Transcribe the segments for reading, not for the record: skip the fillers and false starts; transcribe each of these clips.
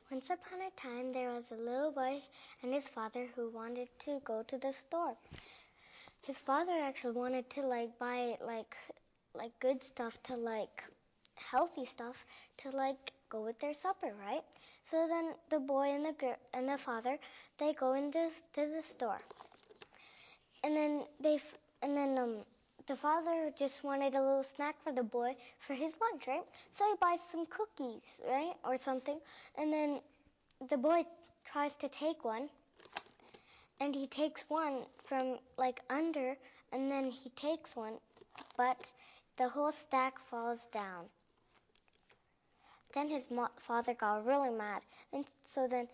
Once upon a time, there was a little boy and his father who wanted to go to the store. His father actually wanted to buy good stuff to healthy stuff to go with their supper, right? So then the boy and the father, they go into to the store, and then the father just wanted a little snack for the boy for his lunch, right? So he buys some cookies, right, or something, and then the boy tries to take one, and he takes one from under, and then he takes one, but the whole stack falls down. Then his father got really mad, and so then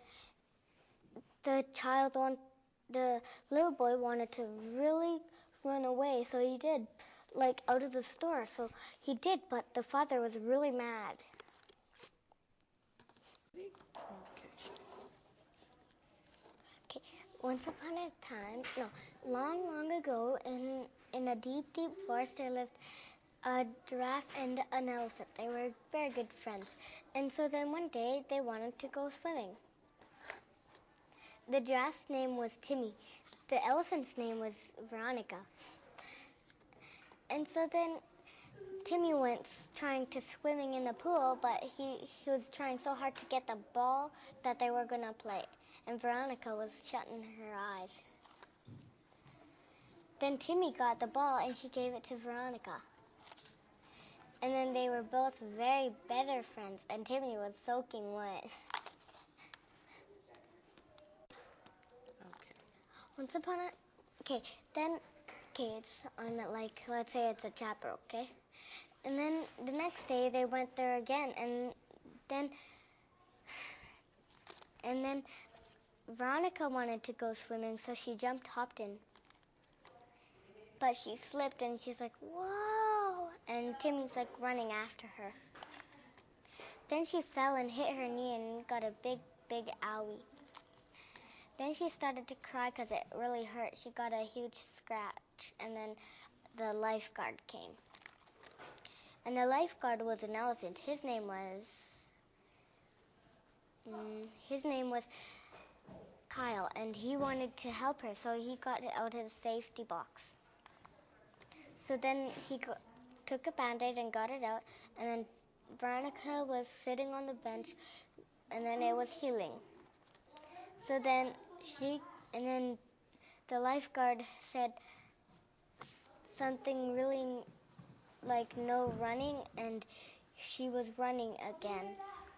the little boy wanted to really run away, so he did, out of the store. So he did, but the father was really mad. Okay. Once upon a time, long, long ago, in a deep, deep forest, there lived a giraffe and an elephant. They were very good friends. And so then one day, they wanted to go swimming. The giraffe's name was Timmy. The elephant's name was Veronica. And so then Timmy went trying to swimming in the pool, but he was trying so hard to get the ball that they were going to play. And Veronica was shutting her eyes. Then Timmy got the ball and she gave it to Veronica. And then they were both very better friends, and Timmy was soaking wet. Okay. Once upon a... it's on, let's say it's a chapter, okay? And then the next day they went there again, and then Veronica wanted to go swimming, so she hopped in. But she slipped, and she's like, whoa! And Timmy's running after her. Then she fell and hit her knee and got a big, big owie. Then she started to cry because it really hurt. She got a huge scratch, and then the lifeguard came. And the lifeguard was an elephant. His name was Kyle, and he wanted to help her, so he got out his safety box. So then he took a Band-Aid and got it out, and then Veronica was sitting on the bench, and then it was healing. So then the lifeguard said something really no running, and she was running again.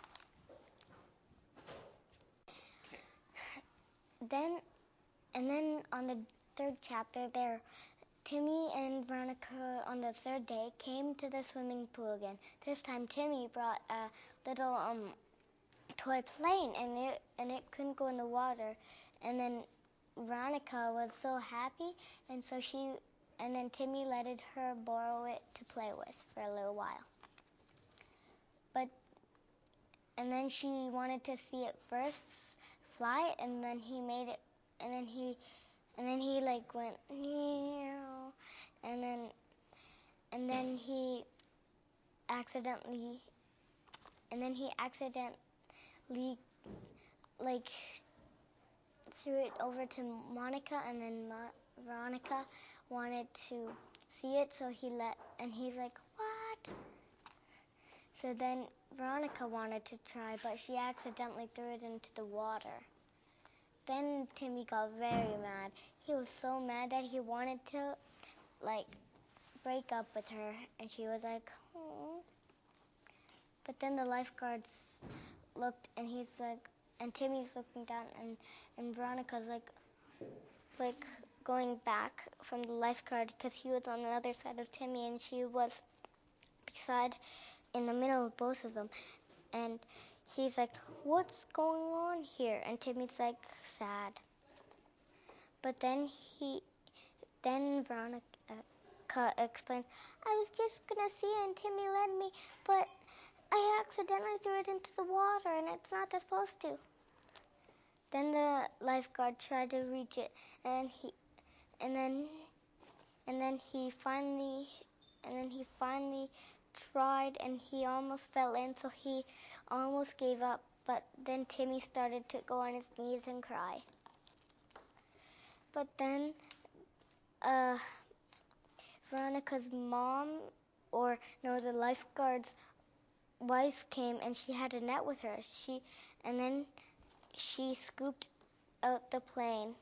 Then on the third chapter there, Timmy and Veronica on the third day came to the swimming pool again. This time Timmy brought a little toy plane, and it couldn't go in the water. And then Veronica was so happy, and then Timmy let her borrow it to play with for a little while. And then she wanted to see it first fly, and then he made it, and then he went, and then he accidentally threw it over to Monica, and then Veronica wanted to see it, so he's like, what? So then Veronica wanted to try, but she accidentally threw it into the water. Then Timmy got very mad. He was so mad that he wanted to break up with her, and she was like, oh. But then the lifeguards looked, and he's like, and Timmy's looking down, and Veronica's going back from the lifeguard because he was on the other side of Timmy, and she was in the middle of both of them. And he's like, what's going on here? And Timmy's sad. But then Veronica explained, I was just gonna see it, and Timmy led me, but I accidentally threw it into the water, and it's not supposed to. Then the lifeguard tried to reach it, and then he finally tried, and he almost fell in, so he almost gave up. But then Timmy started to go on his knees and cry. But then Veronica's mom, or no, the lifeguard's wife came, and she had a net with her. And then she scooped out the plane,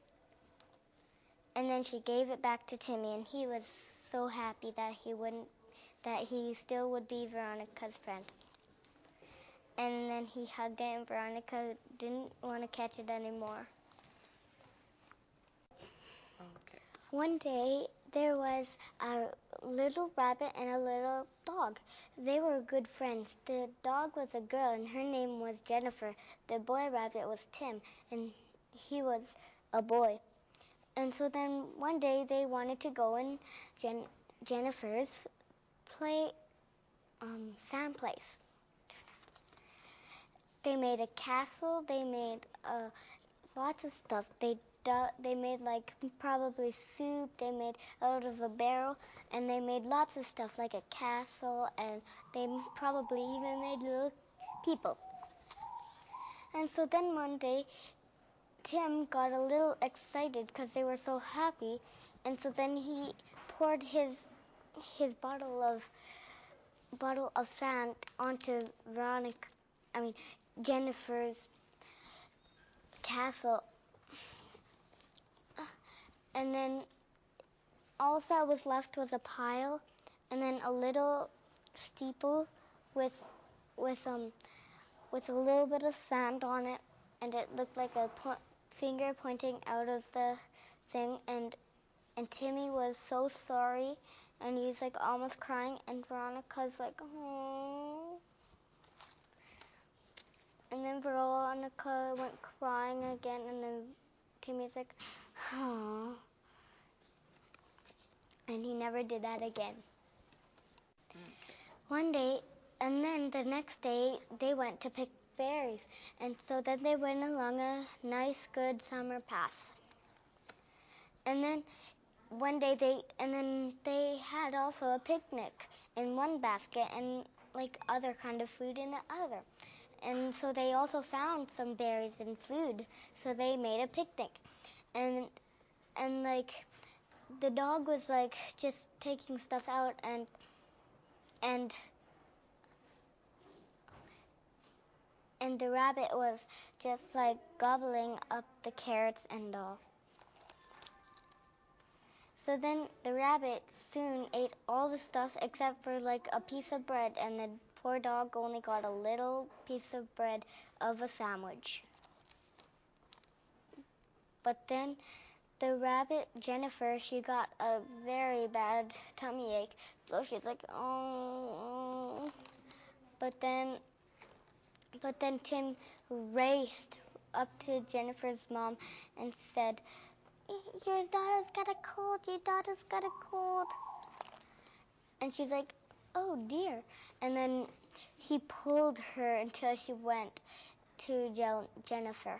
and then she gave it back to Timmy, and he was so happy that he still would be Veronica's friend. And then he hugged it, and Veronica didn't want to catch it anymore. Okay. One day, there was a little rabbit and a little dog. They were good friends. The dog was a girl, and her name was Jennifer. The boy rabbit was Tim, and he was a boy. And so then one day they wanted to go in Jennifer's sand place. They made a castle. They made lots of stuff. They made like probably soup. They made out of a barrel, and they made lots of stuff like a castle, and they probably even made little people. And so then one day, Tim got a little excited because they were so happy, and so then he poured his bottle of sand onto Jennifer's castle, and then all that was left was a pile, and then a little steeple with a little bit of sand on it, and it looked like a finger pointing out of the thing, and Timmy was so sorry, and he's like almost crying, and Veronica's like, oh. And then Veronica went crying again, and then Timmy's like, oh. And he never did that again. One day, and then the next day, they went to pick berries, and so then they went along a nice, good summer path. And then one day they had also a picnic in one basket, and like other kind of food in the other. And so they also found some berries and food, so they made a picnic. And like the dog was like just taking stuff out, and the rabbit was just like gobbling up the carrots and all. So then the rabbit soon ate all the stuff except for like a piece of bread, and the poor dog only got a little piece of bread of a sandwich. But then the rabbit, Jennifer, she got a very bad tummy ache, so she's like, oh. But then Tim raced up to Jennifer's mom and said, your daughter's got a cold, your daughter's got a cold. And she's like, oh dear. And then he pulled her until she went to Jennifer.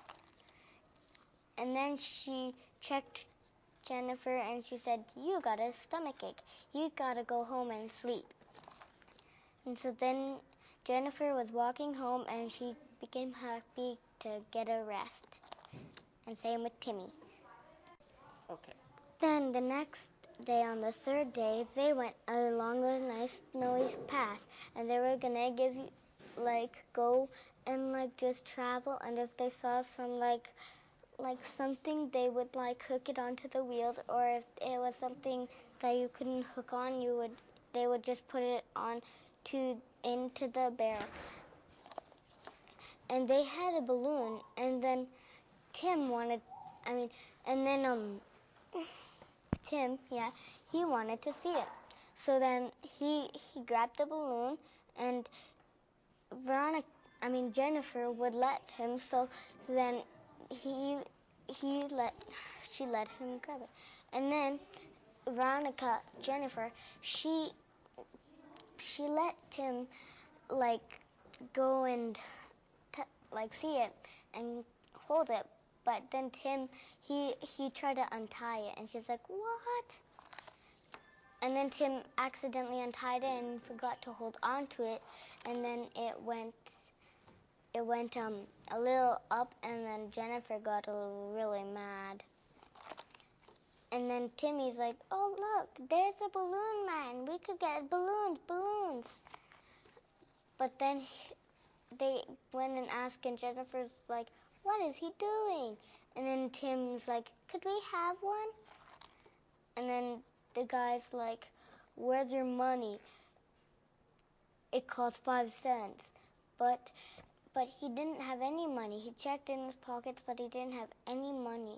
And then she checked Jennifer, and she said, you got a stomachache. You gotta go home and sleep. And so then Jennifer was walking home, and she became happy to get a rest. And same with Timmy. Okay. Then the next day, on the third day, they went along a nice snowy path, and they were gonna go and just travel, and if they saw some like something, they would hook it onto the wheels, or if it was something that you couldn't hook on, they would just put it on into the barrel. And they had a balloon, and then Tim wanted he wanted to see it. So then he grabbed the balloon, and Jennifer would let him. So then she let him grab it. And then Jennifer, she let Tim go and see it and hold it. But then Tim, he tried to untie it, and she's like, what? And then Tim accidentally untied it and forgot to hold on to it, and then it went it went a little up, and then Jennifer got really mad. And then Timmy's like, oh, look, there's a balloon man. We could get balloons. But then they went and asked, and Jennifer's like, what is he doing? And then Tim's like, could we have one? And then the guy's like, where's your money? It costs 5 cents. But he didn't have any money. He checked in his pockets, but he didn't have any money.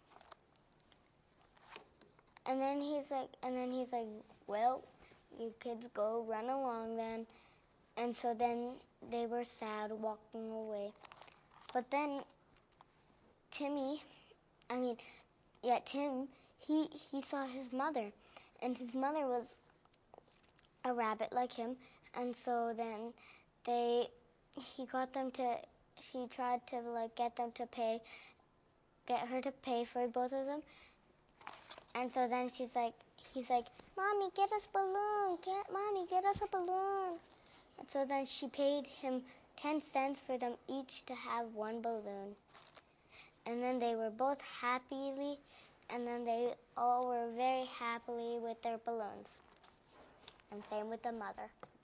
And then he's like, well, you kids go run along then. And so then they were sad, walking away. But then Tim, he saw his mother, and his mother was a rabbit like him. And so then he tried to like get her to pay for both of them. And so then he's like, Mommy, get us balloon. Mommy, get us a balloon. And so then she paid him 10 cents for them each to have one balloon. And then they were both and then they all were very happily with their balloons. And same with the mother.